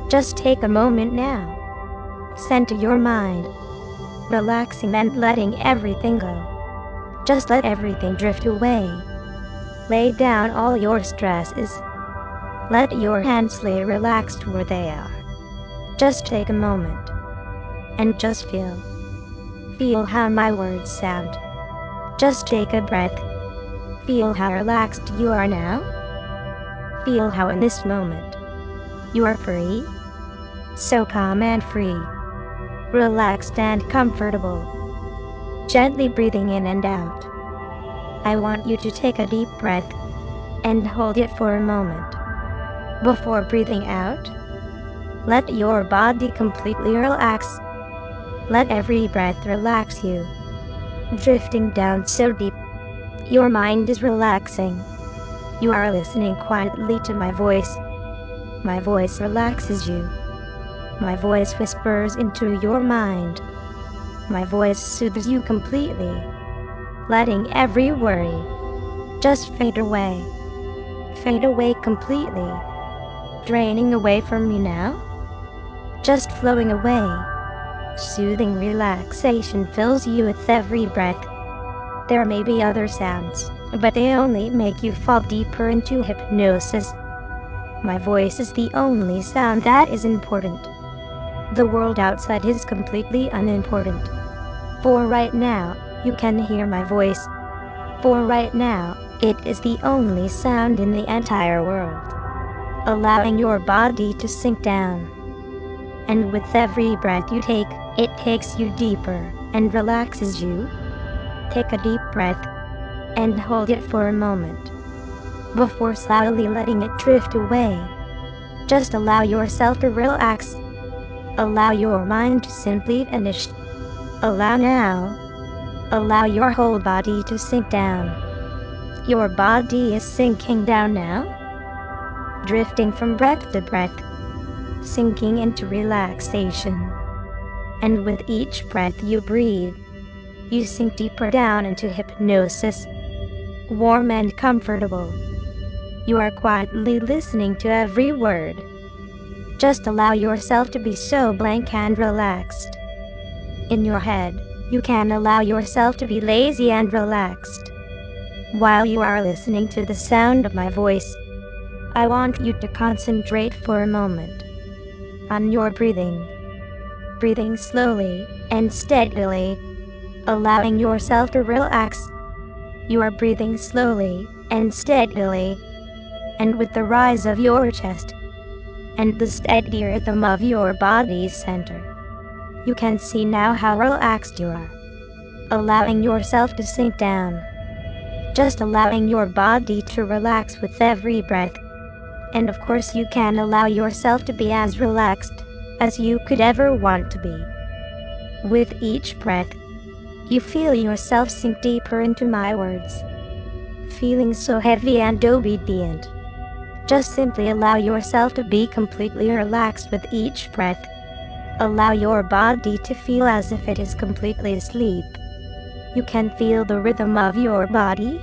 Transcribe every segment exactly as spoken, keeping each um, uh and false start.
Just take a moment now. Center your mind, relaxing and letting everything go. Just let everything drift away. Lay down all your stresses. Let your hands lay relaxed where they are. Just take a moment and just feel. Feel how my words sound. Just take a breath. Feel how relaxed you are now. Feel how in this moment you are free. So calm and free. Relaxed and comfortable. Gently breathing in and out. I want you to take a deep breath and hold it for a moment. Before breathing out, let your body completely relax. Let every breath relax you. Drifting down so deep, your mind is relaxing. You are listening quietly to my voice. My voice relaxes you. My voice whispers into your mind. My voice soothes you completely, letting every worry just fade away. Fade away completely. Draining away from you now. Just flowing away. Soothing relaxation fills you with every breath. There may be other sounds, but they only make you fall deeper into hypnosis. My voice is the only sound that is important. The world outside is completely unimportant. For right now, you can hear my voice. For right now, it is the only sound in the entire world. Allowing your body to sink down. And with every breath you take, it takes you deeper and relaxes you. Take a deep breath and hold it for a moment before slowly letting it drift away. Just allow yourself to relax. Allow your mind to simply vanish. Allow now. Allow your whole body to sink down. Your body is sinking down now. Drifting from breath to breath. Sinking into relaxation. And with each breath you breathe, you sink deeper down into hypnosis. Warm and comfortable. You are quietly listening to every word. Just allow yourself to be so blank and relaxed. In your head, you can allow yourself to be lazy and relaxed. While you are listening to the sound of my voice, I want you to concentrate for a moment on your breathing. Breathing slowly and steadily, allowing yourself to relax. You are breathing slowly and steadily, and with the rise of your chest and the steady rhythm of your body's center, you can see now how relaxed you are. Allowing yourself to sink down. Just allowing your body to relax with every breath. And of course you can allow yourself to be as relaxed as you could ever want to be. With each breath, you feel yourself sink deeper into my words. Feeling so heavy and obedient. Just simply allow yourself to be completely relaxed with each breath. Allow your body to feel as if it is completely asleep. You can feel the rhythm of your body.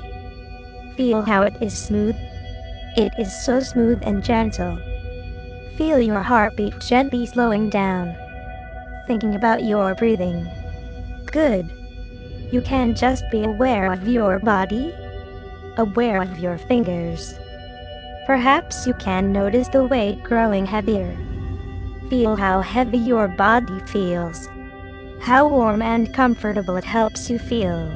Feel how it is smooth. It is so smooth and gentle. Feel your heartbeat gently slowing down. Thinking about your breathing. Good. You can just be aware of your body. Aware of your fingers. Perhaps you can notice the weight growing heavier. Feel how heavy your body feels. How warm and comfortable it helps you feel.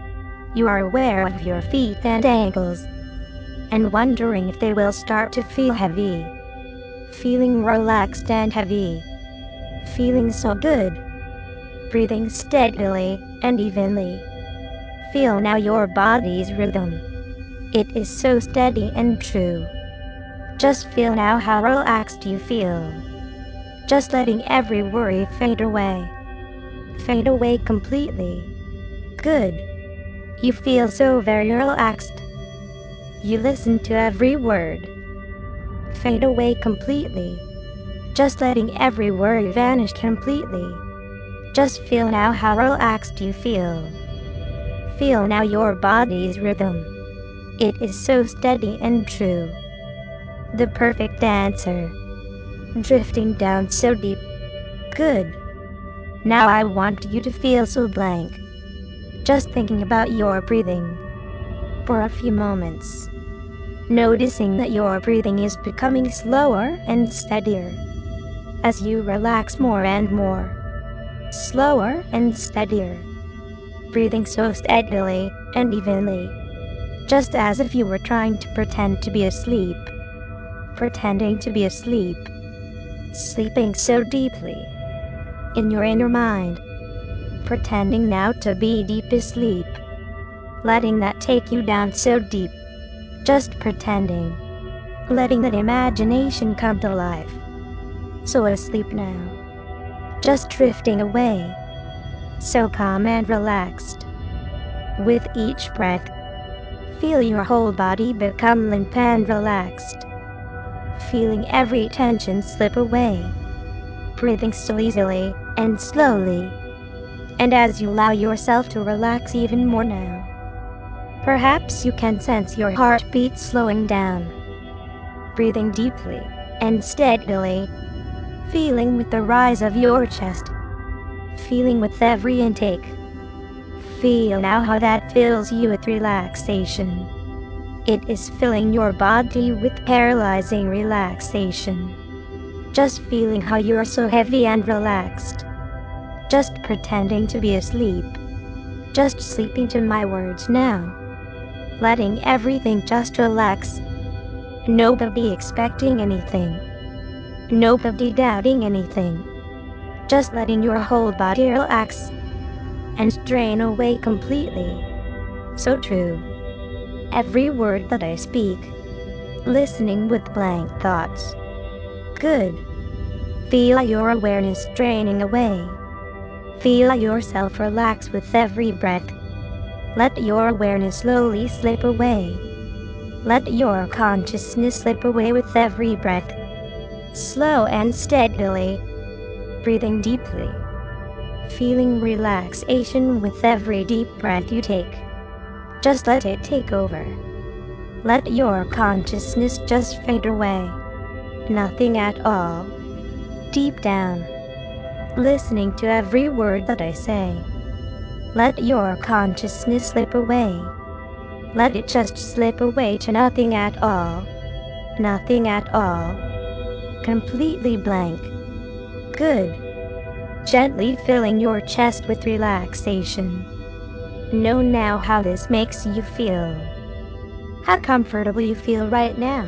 You are aware of your feet and ankles, and wondering if they will start to feel heavy. Feeling relaxed and heavy. Feeling so good. Breathing steadily and evenly. Feel now your body's rhythm. It is so steady and true. Just feel now how relaxed you feel. Just letting every worry fade away. Fade away completely. Good. You feel so very relaxed. You listen to every word. Fade away completely. Just letting every worry vanish completely. Just feel now how relaxed you feel. Feel now your body's rhythm. It is so steady and true. The perfect answer. drifting down so deep. Good. Now I want you to feel so blank, just thinking about your breathing for a few moments, noticing that your breathing is becoming slower and steadier as you relax more and more, slower and steadier, breathing so steadily and evenly, just as if you were trying to pretend to be asleep, pretending to be asleep, sleeping so deeply in your inner mind, pretending now to be deep asleep, letting that take you down so deep, just pretending, letting that imagination come to life. So asleep now, just drifting away, so calm and relaxed. With each breath, feel your whole body become limp and relaxed, feeling every tension slip away, breathing so easily and slowly. And as you allow yourself to relax even more now, perhaps you can sense your heartbeat slowing down, breathing deeply and steadily, feeling with the rise of your chest, feeling with every intake. Feel now how that fills you with relaxation. It is filling your body with paralyzing relaxation. Just feeling how you are so heavy and relaxed, just pretending to be asleep, just sleeping to my words now, letting everything just relax. Nobody expecting anything, nobody doubting anything, just letting your whole body relax and drain away completely. So true. Every word that I speak, listening with blank thoughts. Good. Feel your awareness draining away. Feel yourself relax with every breath. Let your awareness slowly slip away. Let your consciousness slip away with every breath. Slow and steadily, breathing deeply, feeling relaxation with every deep breath you take. Just let it take over. Let your consciousness just fade away. Nothing at all. Deep down, listening to every word that I say. Let your consciousness slip away. Let it just slip away to nothing at all. Nothing at all. Completely blank. Good. Gently filling your chest with relaxation. Know now how this makes you feel. How comfortable you feel right now.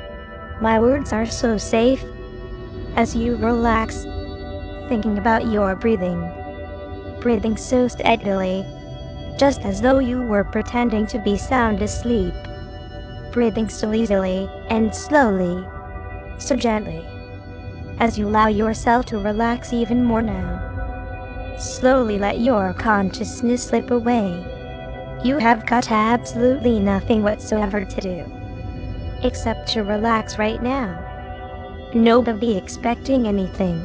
My words are so safe. As you relax, thinking about your breathing. Breathing so steadily, just as though you were pretending to be sound asleep. Breathing so easily and slowly, so gently, as you allow yourself to relax even more now. Slowly let your consciousness slip away. You have got absolutely nothing whatsoever to do, except to relax right now. Nobody expecting anything.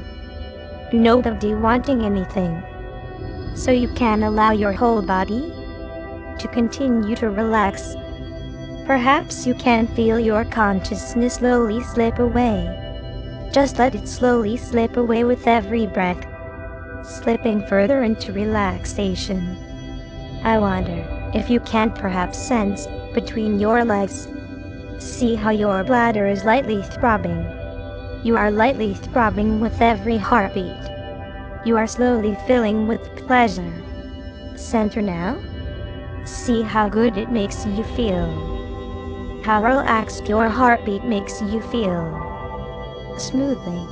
Nobody wanting anything. So you can allow your whole body to continue to relax. Perhaps you can feel your consciousness slowly slip away. Just let it slowly slip away with every breath, slipping further into relaxation. I wonder if you can perhaps sense between your legs. See how your bladder is lightly throbbing. You are lightly throbbing with every heartbeat. You are slowly filling with pleasure. Center now. See how good it makes you feel. How relaxed your heartbeat makes you feel. Smoothly,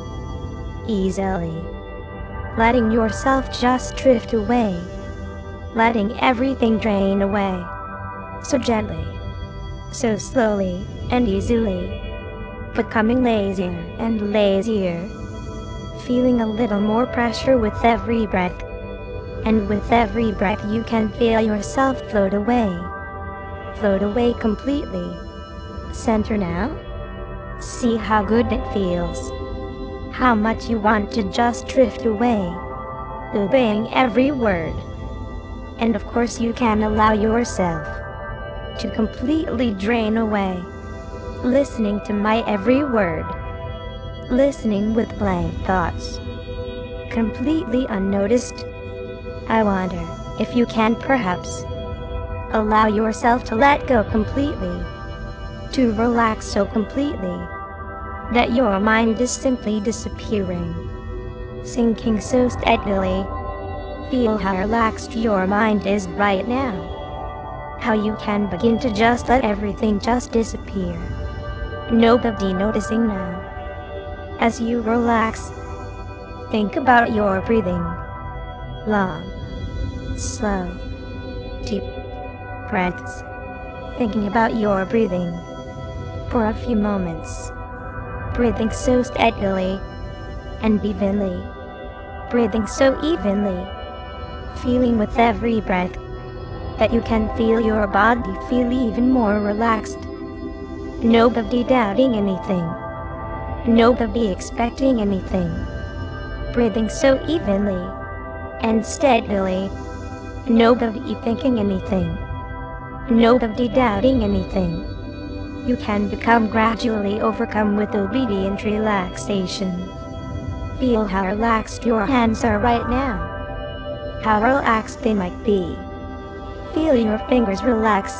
easily, letting yourself just drift away, letting everything drain away, so gently, so slowly and easily, becoming lazier and lazier, feeling a little more pressure with every breath, and with every breath you can feel yourself float away, float away completely. Center now. See how good it feels. How much you want to just drift away, obeying every word. And of course you can allow yourself to completely drain away, listening to my every word, listening with blank thoughts, completely unnoticed. I wonder if you can perhaps allow yourself to let go completely, to relax so completely that your mind is simply disappearing, sinking so steadily. Feel how relaxed your mind is right now, how you can begin to just let everything just disappear. Nobody noticing now. As you relax, think about your breathing. Long, slow, deep breaths. Thinking about your breathing for a few moments. Breathing so steadily and evenly. Breathing so evenly. Feeling with every breath that you can feel your body feel even more relaxed. Nobody doubting anything. Nobody expecting anything. Breathing so evenly and steadily. Nobody thinking anything. Nobody doubting anything. You can become gradually overcome with obedient relaxation. Feel how relaxed your hands are right now. How relaxed they might be. Feel your fingers relax.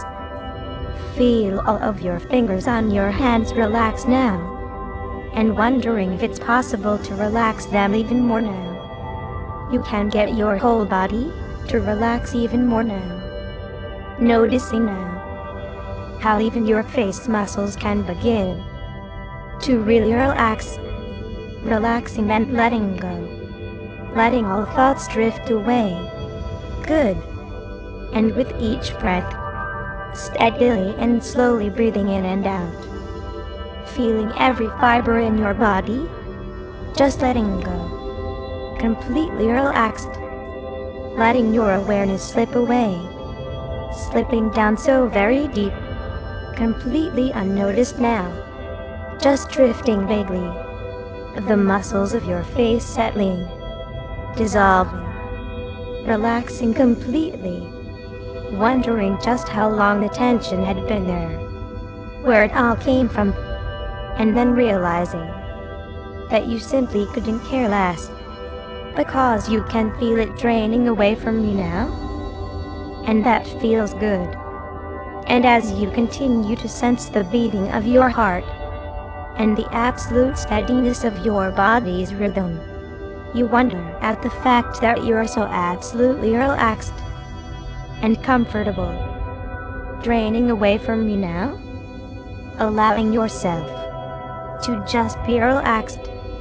Feel all of your fingers on your hands relax now. And wondering if it's possible to relax them even more now. You can get your whole body to relax even more now. Noticing now how even your face muscles can begin to really relax. Relaxing and letting go. Letting all thoughts drift away. Good. And with each breath, steadily and slowly breathing in and out. Feeling every fiber in your body, just letting go. Completely relaxed. Letting your awareness slip away. Slipping down so very deep. Completely unnoticed now. Just drifting vaguely. The muscles of your face settling. Dissolving. Relaxing completely. Wondering just how long the tension had been there. Where it all came from. And then realizing that you simply couldn't care less. Because you can feel it draining away from you now. And that feels good. And as you continue to sense the beating of your heart and the absolute steadiness of your body's rhythm, you wonder at the fact that you're so absolutely relaxed and comfortable. Draining away from you now. Allowing yourself to just be relaxed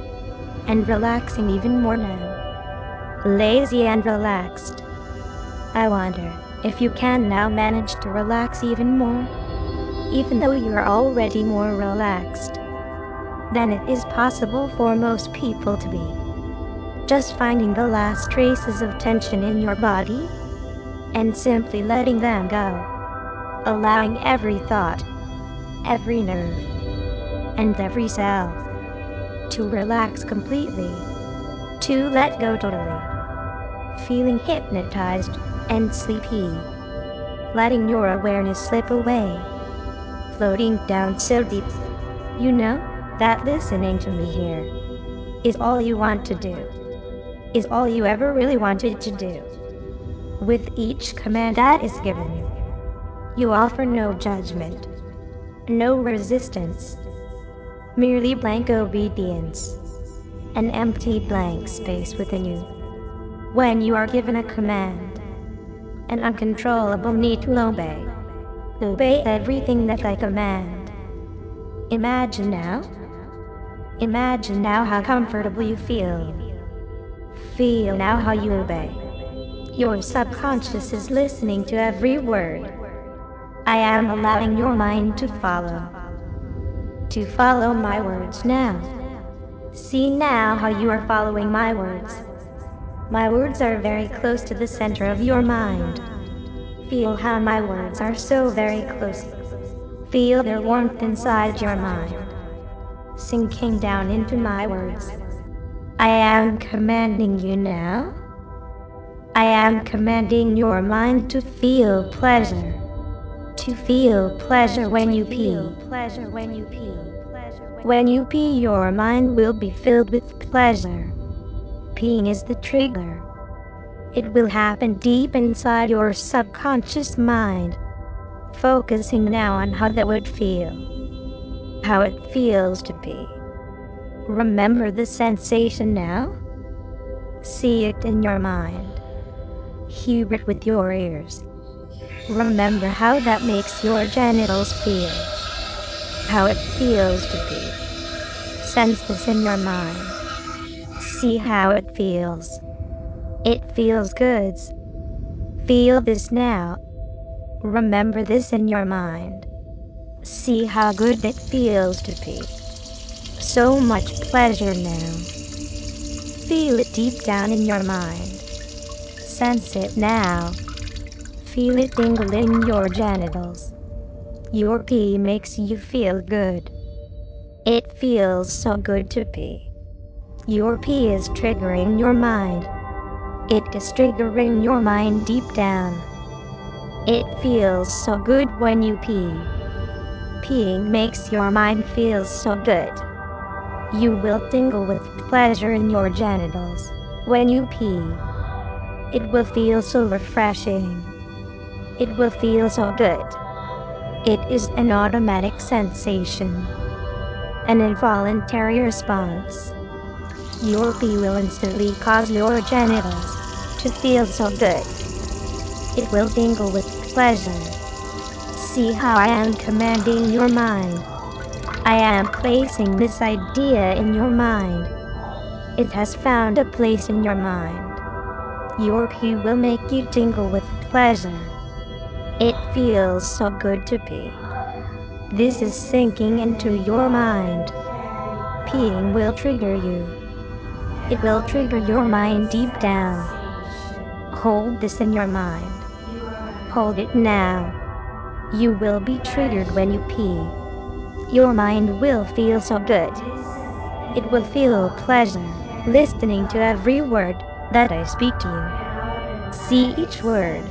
and relaxing even more now. Lazy and relaxed. I wonder if you can now manage to relax even more, even though you're already more relaxed than it is possible for most people to be. Just finding the last traces of tension in your body and simply letting them go. Allowing every thought, every nerve, and every cell to relax completely, to let go totally. Feeling hypnotized and sleepy. Letting your awareness slip away. Floating down so deep. You know that listening to me here is all you want to do. Is all you ever really wanted to do. With each command that is given you, you offer no judgment, no resistance, merely blank obedience, an empty blank space within you. When you are given a command, an uncontrollable need to obey, obey everything that I command. Imagine now, imagine now how comfortable you feel. Feel now how you obey. Your subconscious is listening to every word. I am allowing your mind to follow. To follow my words now. See now how you are following my words. My words are very close to the center of your mind. Feel how my words are so very close. Feel their warmth inside your mind. Sinking down into my words. I am commanding you now. I am commanding your mind to feel pleasure. To feel pleasure when you pee. Pleasure when you pee. When you pee, your mind will be filled with pleasure. Peeing is the trigger. It will happen deep inside your subconscious mind. Focusing now on how that would feel. How it feels to pee. Remember the sensation now. See it in your mind. Hear it with your ears. Remember how that makes your genitals feel. How it feels to pee. Sense this in your mind. See how it feels. It feels good. Feel this now. Remember this in your mind. See how good it feels to pee. So much pleasure now. Feel it deep down in your mind. Sense it now. Feel it tingle in your genitals. Your pee makes you feel good. It feels so good to pee. Your pee is triggering your mind. It is triggering your mind deep down. It feels so good when you pee. Peeing makes your mind feel so good. You will tingle with pleasure in your genitals when you pee. It will feel so refreshing. It will feel so good. It is an automatic sensation. An involuntary response. Your pee will instantly cause your genitals to feel so good. It will tingle with pleasure. See how I am commanding your mind. I am placing this idea in your mind. It has found a place in your mind. Your pee will make you tingle with pleasure. It feels so good to pee. This is sinking into your mind. Peeing will trigger you. It will trigger your mind deep down. Hold this in your mind. Hold it now. You will be triggered when you pee. Your mind will feel so good. It will feel pleasure listening to every word that I speak to you. See each word.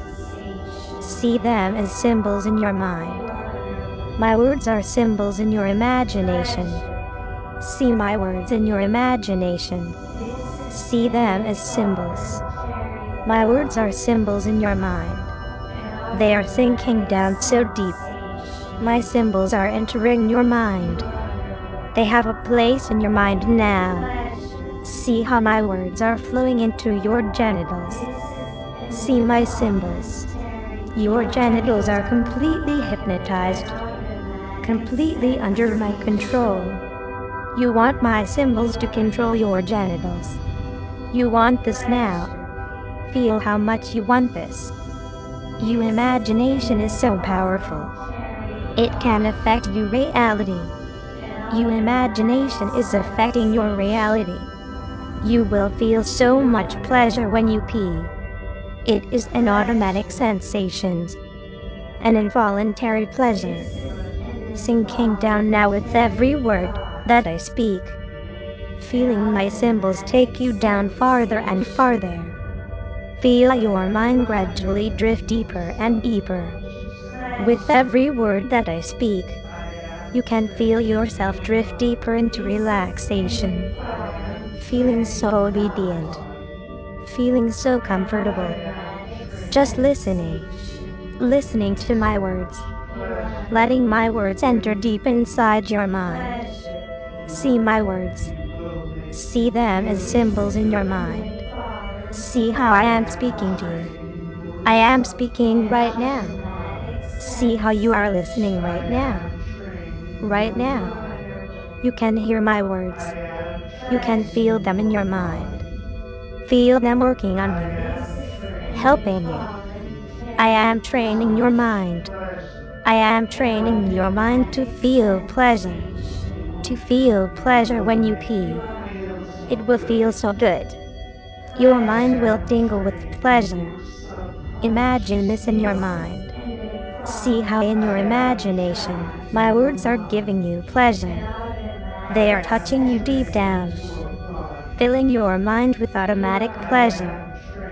See them as symbols in your mind. My words are symbols in your imagination. See my words in your imagination. See them as symbols. My words are symbols in your mind. They are sinking down so deep. My symbols are entering your mind. They have a place in your mind now. See how my words are flowing into your genitals. See my symbols. Your genitals are completely hypnotized. Completely under my control. You want my symbols to control your genitals. You want this now. Feel how much you want this. Your imagination is so powerful. It can affect your reality. Your imagination is affecting your reality. You will feel so much pleasure when you pee. It is an automatic sensation. An involuntary pleasure. Sinking down now with every word that I speak. Feeling my symbols take you down farther and farther. Feel your mind gradually drift deeper and deeper. With every word that I speak, you can feel yourself drift deeper into relaxation. Feeling so obedient. Feeling so comfortable. Just listening. Listening to my words. Letting my words enter deep inside your mind. See my words. See them as symbols in your mind. See how I am speaking to you. I am speaking right now. See how you are listening right now. Right now. You can hear my words. You can feel them in your mind. Feel them working on you. Helping you. I am training your mind. I am training your mind to feel pleasure. To feel pleasure when you pee. It will feel so good. Your mind will tingle with pleasure. Imagine this in your mind. See how in your imagination, my words are giving you pleasure. They are touching you deep down. Filling your mind with automatic pleasure.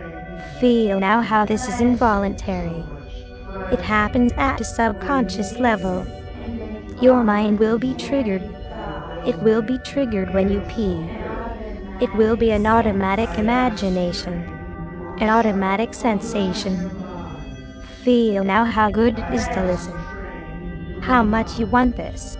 Feel now how this is involuntary. It happens at a subconscious level. Your mind will be triggered. It will be triggered when you pee. It will be an automatic imagination, an automatic sensation. Feel now how good it is to listen. How much you want this.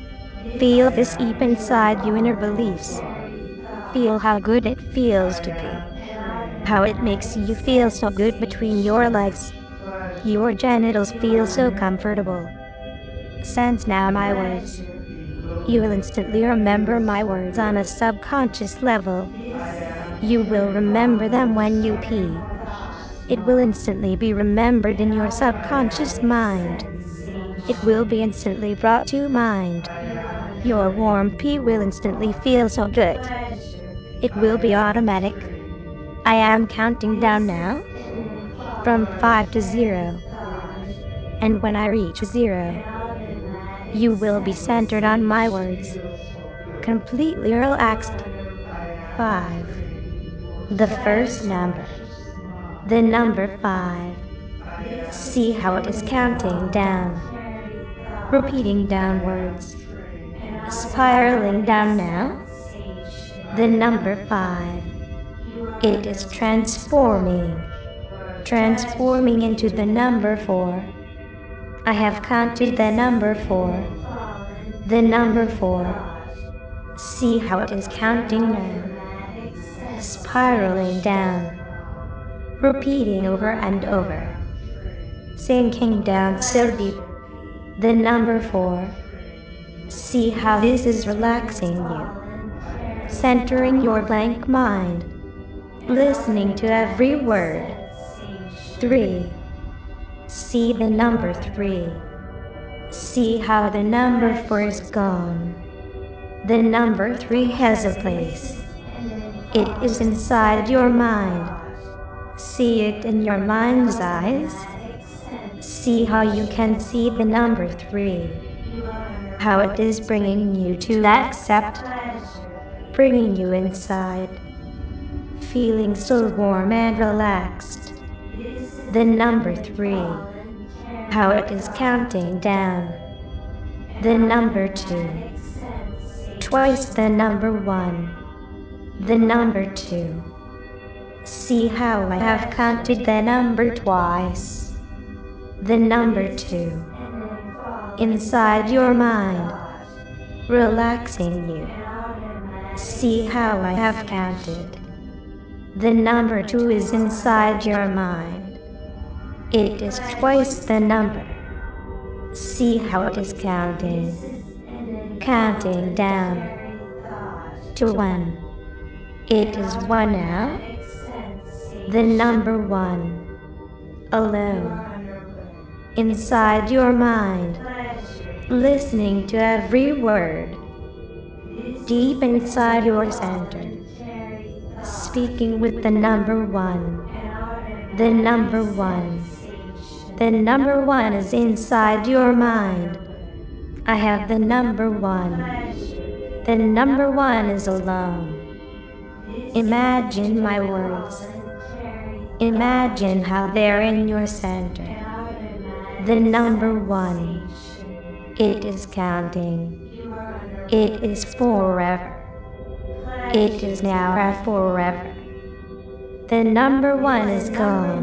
Feel this deep inside you inner beliefs. Feel how good it feels to pee. How it makes you feel so good between your legs. Your genitals feel so comfortable. Sense now my words. You will instantly remember my words on a subconscious level. You will remember them when you pee. It will instantly be remembered in your subconscious mind. It will be instantly brought to mind. Your warm pee will instantly feel so good. It will be automatic. I am counting down now. From five to zero. And when I reach zero, you will be centered on my words. Completely relaxed. Five. The first number. The number five. See how it is counting down. Repeating downwards. Spiraling down now. The number five. It is transforming. Transforming into the number four. I have counted the number four. The number four. See how it is counting now. Spiraling down. Repeating over and over. Sinking down so deep. The number four. See how this is relaxing you. Centering your blank mind. Listening to every word. Three. See the number three. See how the number four is gone. The number three has a place. It is inside your mind. See it in your mind's eyes. See how you can see the number three. How it is bringing you to accept. Bringing you inside. Feeling so warm and relaxed. The number three. How it is counting down. The number two. Twice the number one. The number two. See how I have counted the number twice. The number two. Inside your mind. Relaxing you. See how I have counted. The number two is inside your mind. It is twice the number. See how it is counting. Counting down. To one. It is one now. The number one. Alone. Inside your mind. Listening to every word. Deep inside your center. Speaking with the number one. The number one. The number one is inside your mind. I have the number one. The number one is alone. Imagine my words. Imagine how they're in your center. The number one. It is counting. It is forever. It is now and forever. The number one is gone.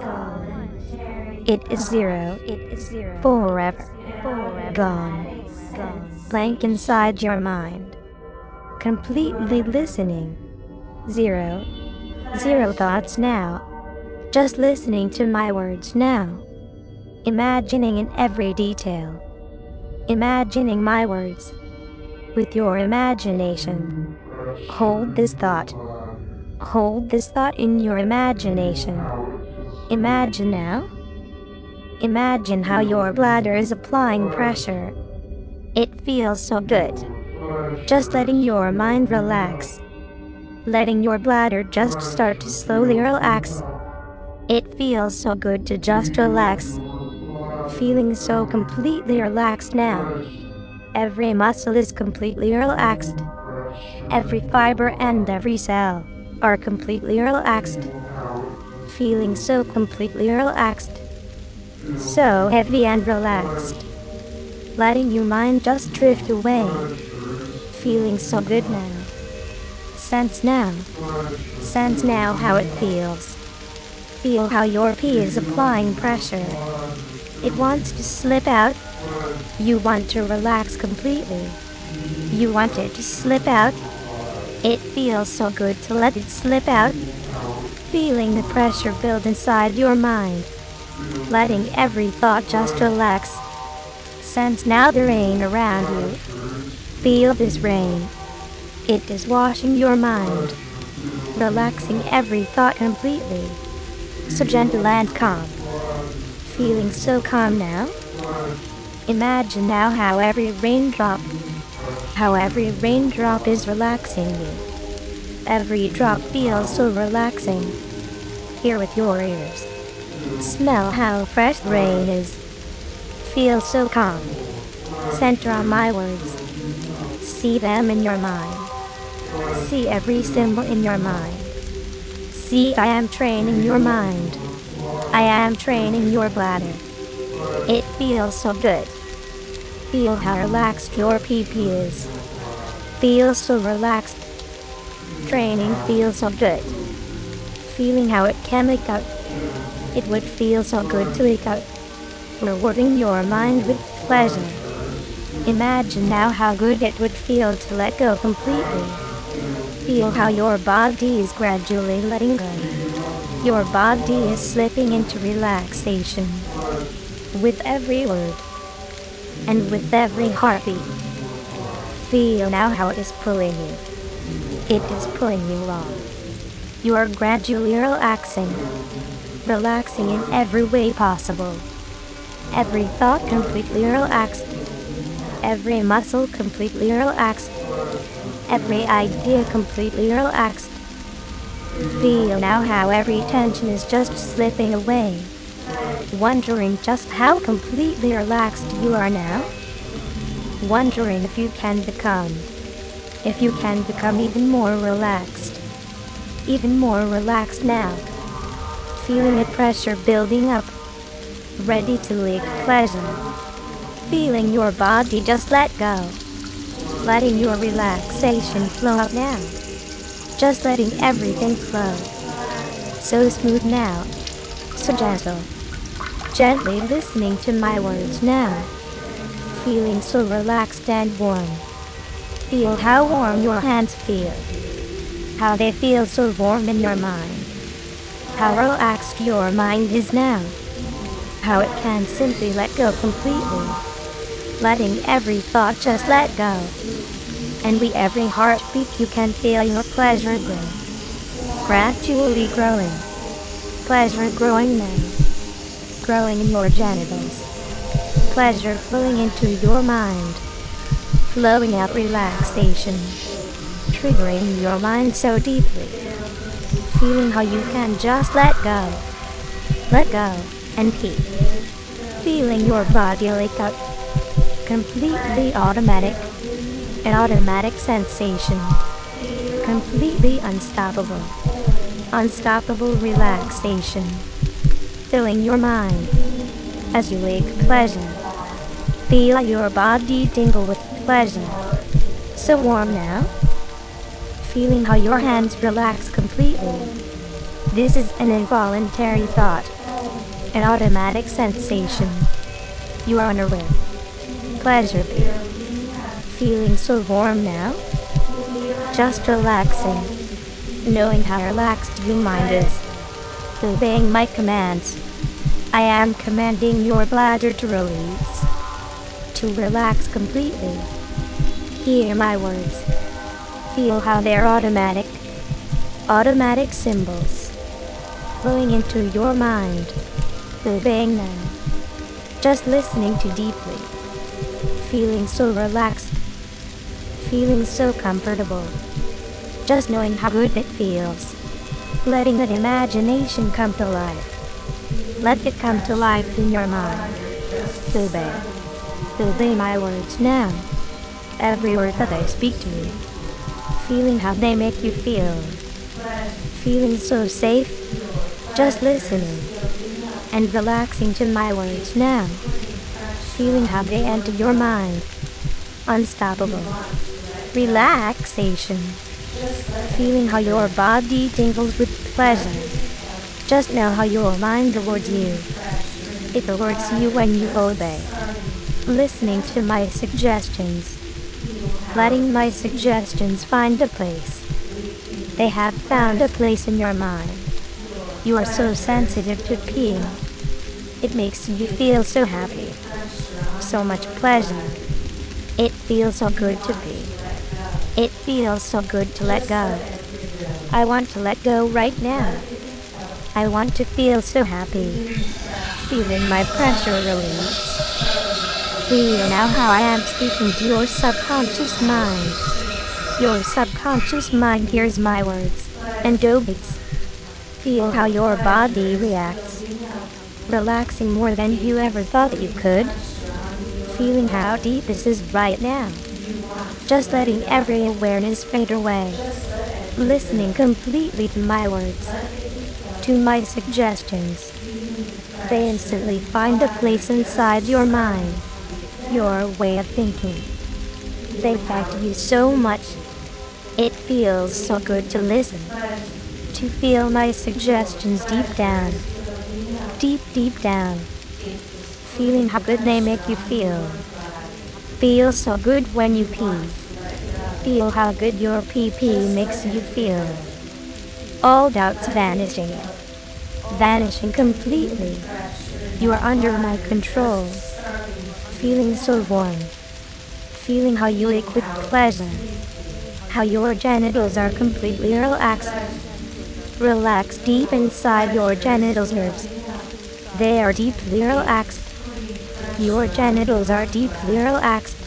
It is zero. It is zero. Forever. Gone. Blank inside your mind. Completely listening. Zero. Zero thoughts now. Just listening to my words now. Imagining in every detail. Imagining my words. With your imagination. Hold this thought. Hold this thought in your imagination. Imagine now. Imagine how your bladder is applying pressure. It feels so good. Just letting your mind relax. Letting your bladder just start to slowly relax. It feels so good to just relax. Feeling so completely relaxed now. Every muscle is completely relaxed. Every fiber and every cell are completely relaxed. Feeling so completely relaxed. So heavy and relaxed. Letting your mind just drift away. feeling so good now. Sense now. Sense now how it feels. Feel how your pee is applying pressure. It wants to slip out. You want to relax completely. You want it to slip out. It feels so good to let it slip out. Feeling the pressure build inside your mind. Letting every thought just relax. Sense now the rain around you. Feel this rain. It is washing your mind. Relaxing every thought completely. So gentle and calm. Feeling so calm now? Imagine now how every raindrop, how every raindrop is relaxing you. Every drop feels so relaxing. Hear with your ears. Smell how fresh rain is. Feel so calm. Center on my words. See them in your mind. See every symbol in your mind. See, I am training your mind. I am training your bladder. It feels so good. Feel how relaxed your pee-pee is. Feel so relaxed. Training feels so good. Feeling how it can leak out. It would feel so good to leak out. Rewarding your mind with pleasure. Imagine now how good it would feel to let go completely. Feel how your body is gradually letting go. Your body is slipping into relaxation. With every word. And with every heartbeat. Feel now how it is pulling you. It is pulling you along. You are gradually relaxing. Relaxing in every way possible. Every thought completely relaxed. Every muscle completely relaxed. Every idea completely relaxed. Feel now how every tension is just slipping away. Wondering just how completely relaxed you are now. Wondering if you can become, if you can become even more relaxed. Even more relaxed now. Feeling the pressure building up. Ready to leak pleasure. Feeling your body just let go. Letting your relaxation flow out now. Just letting everything flow. So smooth now. So gentle. Gently listening to my words now. Feeling so relaxed and warm. Feel how warm your hands feel. How they feel so warm in your mind. How relaxed your mind is now. How it can simply let go completely. Letting every thought just let go. And with every heartbeat you can feel your pleasure grow. Gradually growing. Pleasure growing now. Growing in your genitals. Pleasure flowing into your mind. Flowing out relaxation. Triggering your mind so deeply. Feeling how you can just let go. Let go and pee. Feeling your body leak out. Completely automatic. An automatic sensation. Completely unstoppable. Unstoppable relaxation. Filling your mind. As you leak pleasure. Feel your body tingle with pleasure. So warm now. Feeling how your hands relax completely. This is an involuntary thought. An automatic sensation. You are unaware. Pleasure pee. Feeling so warm now. Just relaxing. Knowing how relaxed your mind is. Obeying my commands. I am commanding your bladder to release. To relax completely. Hear my words. Feel how they're automatic. Automatic symbols. Flowing into your mind. Obeying them. Just listening too deeply. Feeling so relaxed. Feeling so comfortable. Just knowing how good it feels. Letting that imagination come to life. Let it come to life in your mind. Obey. Obey my words now. Every word that I speak to you. Feeling how they make you feel. Feeling so safe. Just listening. And relaxing to my words now. Feeling how they enter your mind. Unstoppable. relaxation, Just let feeling how everything your go. body tingles with Let pleasure. everything go. Just know how your mind rewards Feeling you. the crash during It the rewards you fire, when you just obey, starting to let listening go. to my suggestions, Feel how letting my it's deeply, suggestions find a place. deeply They have found a pleasure. place in your mind. Your You are so pleasure is sensitive to building peeing. up. It makes you feel It's so putting happy, pressure on so much your pleasure. bladder. It feels so You good to want pee. to let go. It feels so good to let Just go. let everything go. I want to let go right Let now. it go. I want to feel so happy, Feeling the crash during feeling the my pressure fire, release. just starting to let Feel now go. how I am speaking to your Feel subconscious how it mind. hits Your subconscious mind hears my words and pleasure. obeys. Feel how Your your pleasure body is reacts, building up. relaxing more than you ever It's thought you putting could. pressure on your Feeling how bladder. deep this is right now. You want to Just let letting go. every awareness fade away. Just let everything Listening go. completely to my words, Let it go. to my suggestions. Feeling the They pressure in instantly the find a fire, place just inside your starting mind, to let go. your way of thinking. They Feel how affect you it's so much. deeply, It feels so good to deeply listen, pleasure. to feel my Your suggestions deep pleasure down, is building up. deep, deep down. It's Feeling putting how good they pressure make you on feel. your body. Feel so good when you You pee. want to let go. Feel how good your pee-pee Just let makes you everything feel. go. All doubts Let it vanishing, go. vanishing Feeling the completely. pressure in You the are under my bladder, control, just starting to let feeling so go. warm, feeling how you Feel ache with how it's pleasure, deeply, how your genitals are completely deeply relaxed. pleasure. Relax deep Your inside your pleasure is genitals nerves. building up. They are deeply relaxed. It's putting Your pressure on genitals your are deeply bladder. relaxed,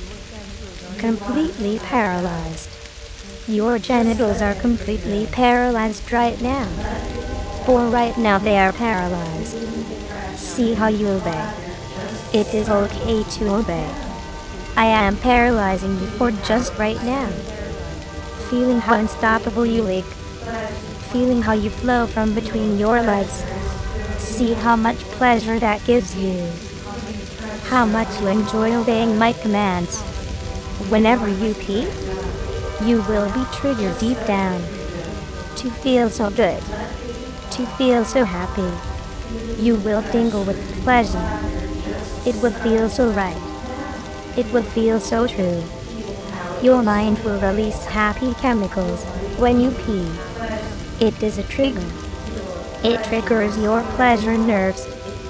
You want to completely let go. paralyzed. Your Just genitals let are everything completely go. paralyzed right now. Let it For go. right now they are paralyzed. Feeling the pressure See in how the you obey. bladder, just It is starting okay to to let obey. go. I am paralyzing you for Feel how just right it's now. deeply, Feeling how unstoppable you deeply ache. pleasure. Feeling how you flow from Your between your legs. pleasure is building See up. how much pleasure that gives you. It's putting How pressure much you on enjoy your obeying my body. commands. You Whenever want you to pee, let go. you will be triggered Just deep let down everything go. to feel so good, Let it to go. feel so happy. Feeling You the will tingle with pressure in the pleasure. bladder, just It will feel starting so to right. let go. It will feel so true. Feel how Your it's mind will deeply, release happy chemicals when you deeply pee. pleasure. It is a trigger. Your It pleasure triggers is your building pleasure up. nerves.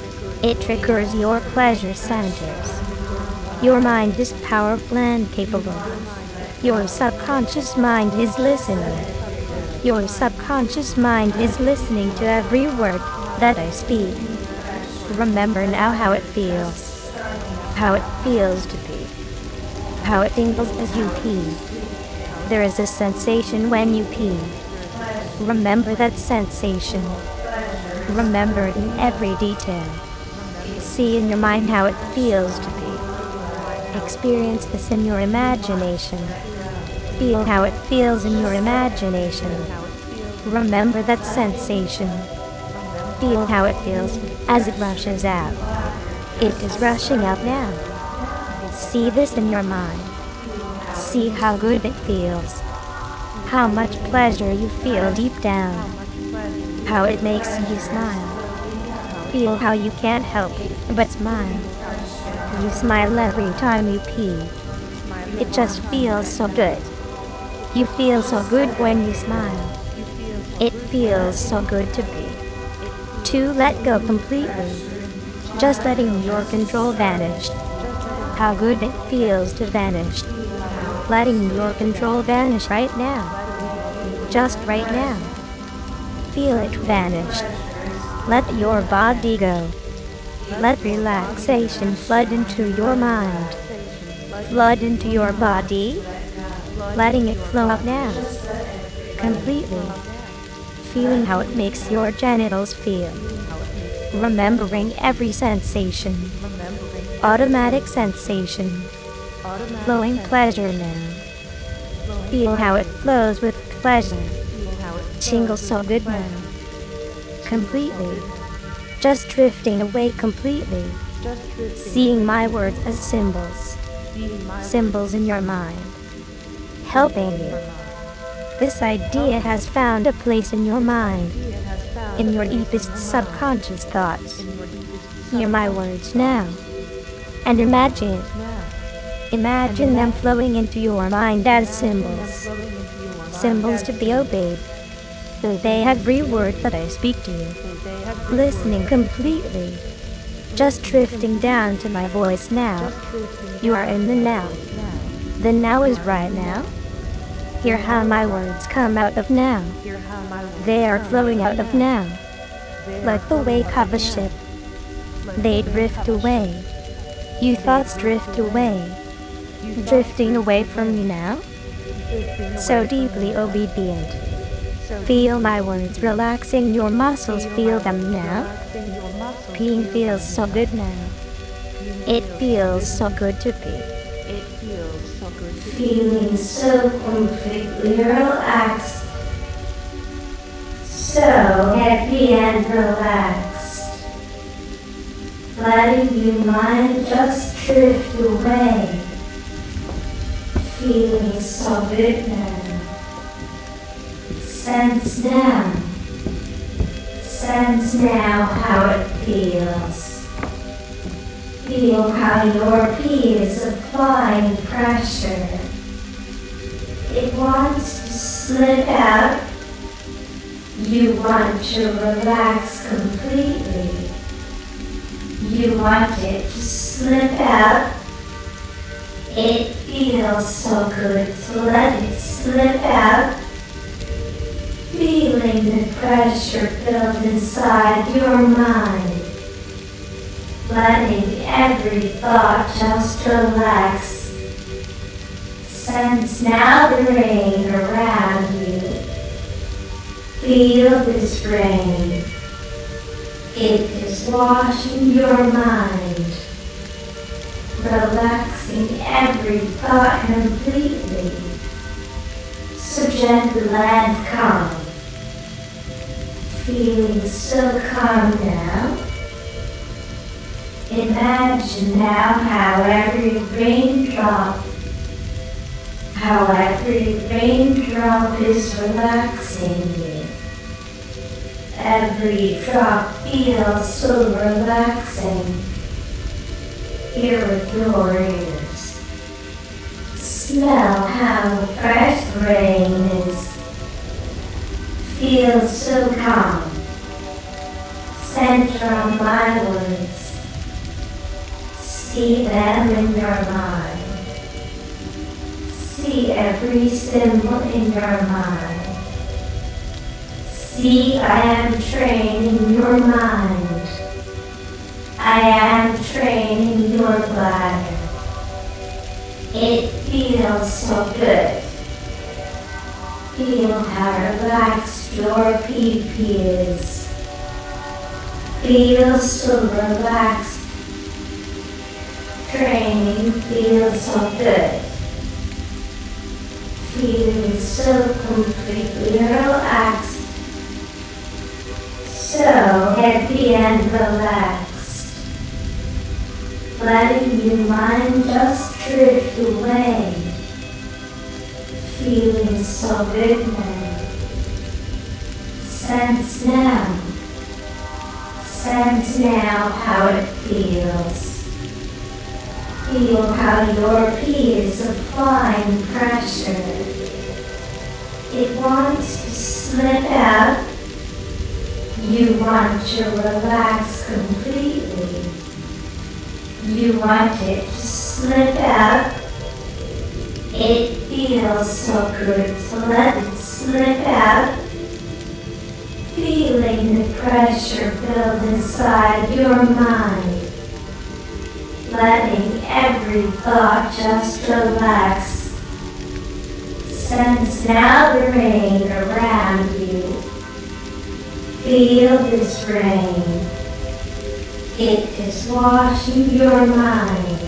It triggers It's your putting pleasure pressure centers. on your Your body. mind is powerful and You capable. want to let Your go. subconscious mind is Just let listening. everything go. Your subconscious mind Let is it listening to go. every word that I speak. Feeling the pressure in the Remember now how it bladder, feels. just starting to How it let feels go. to pee. How it tingles Feel as you how pee. it's deeply, There is a sensation when you pee. deeply pleasure. Remember that sensation. Your pleasure is Remember it in building up. every detail. See It's in your mind putting how it pressure feels to on pee. your body. Experience this in your You want to imagination. let go. Feel how it feels in your Just let everything imagination. go. Remember that Let it sensation. go. Feel how it feels Feeling the as it pressure rushes in the out. bladder, It just is rushing starting out to now. let go. See this in your mind. Feel how See it's how good it deeply, feels. How much pleasure deeply you feel deep pleasure. down. How Your it makes you pleasure is smile. building up. Feel how you can't help but It's smile. putting pressure You on smile your every time body. you pee. You It just want to feels let so go. good. You feel so Just let good when you everything go. smile. It feels Let so it good to go. pee. To let go Feeling the completely. pressure in the Just bladder, letting your just control starting vanish. to let How go. good it feels to vanish. Feel how it's Letting your control deeply, vanish right now. deeply Just right now. pleasure. Feel it Your vanish. pleasure is Let building your up. body go. It's Let putting relaxation pressure flood on into your your mind. body. Flood into your You want to body. let go. Letting it flow out now. Just let everything go. Completely. Feeling Let how it it makes go. your genitals feel. Remembering every sensation. Automatic sensation. Flowing pleasure now. Feel how it flows with pleasure. Tingle so good now. Completely. Just drifting away completely. Seeing my words as symbols. Symbols in your mind. helping you. This idea has found a place in your mind, in your deepest subconscious thoughts. Hear my words now, and imagine. Imagine them flowing into your mind as symbols. Symbols to be obeyed. Obey every word that I speak to you. Listening completely. Just drifting down to my voice now. You are in the now. The now is right now. Hear how my words come out of now. They are flowing out of now. Like the wake of a ship. They drift away. You thoughts drift away. Drifting away from you now. So deeply obedient. Feel my words relaxing your muscles. Feel them now. Peeing feels so good now. It feels so good to pee. Feeling so completely relaxed, so happy and relaxed, letting your mind just drift away, feeling so good now. Sense now, sense now how it feels. Feel how your pee is applying pressure. It wants to slip out. You want to relax completely. You want it to slip out. It feels so good to let it slip out. Feeling the pressure build inside your mind. Letting every thought just relax. Sense now the rain around you. Feel this rain. It is washing your mind, relaxing every thought completely. So gentle and calm. Feeling so calm now. Imagine now how every raindrop How every raindrop is relaxing you. Every drop feels so relaxing. Hear with your ears. Smell how fresh rain is. Feel so calm. Center on my words. See them in your mind. See every symbol in your mind. See, I am training your mind. I am training your bladder. It feels so good. Feel how relaxed your pee-pee is. Feel so relaxed. Training feels so good. Feeling so completely relaxed. So happy and relaxed. Letting your mind just drift away. Feeling so good now. Sense now. Sense now how it feels. Feel how your pee is applying pressure. It wants to slip out. You want to relax completely. You want it to slip out. It feels so good to let it slip out. Feeling the pressure build inside your mind. Letting every thought just relax. Sense now the rain around you. Feel this rain. It is washing your mind.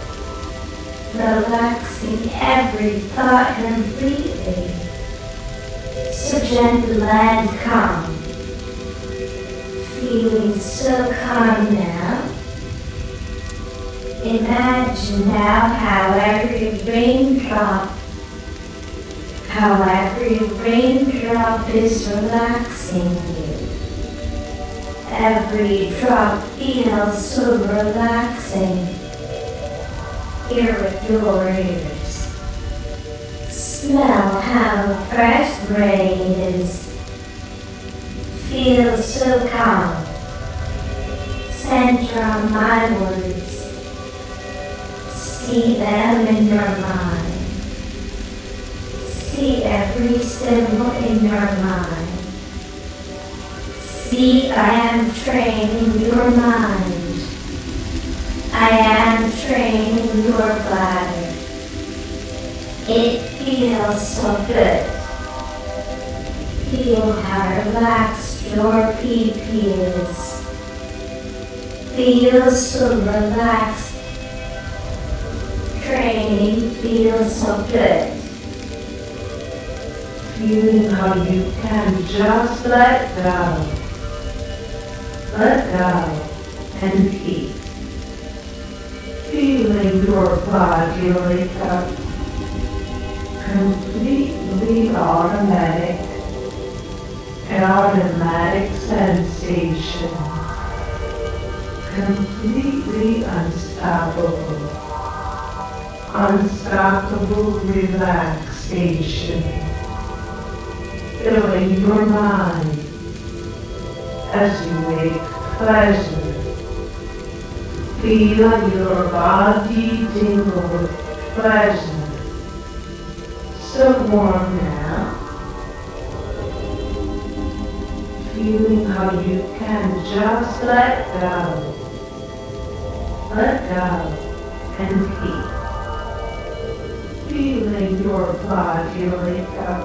Relaxing every thought completely. So gentle and calm. Feeling so calm now. Imagine now how every raindrop How every raindrop is relaxing you. Every drop feels so relaxing. Here with your ears. Smell how fresh rain is. Feel so calm. Center my words. See them in your mind. See every symbol in your mind. See, I am training your mind. I am training your bladder. It feels so good. Feel how relaxed your pee-pee is. Feel so relaxed. Training feels so good. Feeling how you can just let go. Let go and peace. Feeling your body wake up. Completely automatic. An automatic sensation. Completely unstoppable. Unstoppable relaxation. Filling your mind as you wake pleasure. Feel your body tingle with pleasure. So warm now. Feeling how you can just let go. Let go and peace. Feeling your body wake up.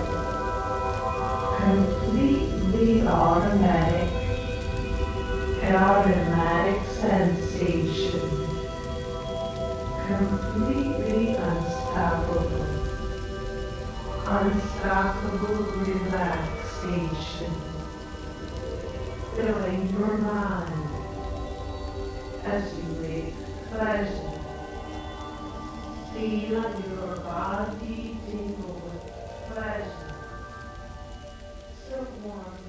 Completely automatic. An automatic sensation. Completely unstoppable. Unstoppable relaxation. Filling your mind as you wake pleasure. Feel your body tingle with pleasure. So warm.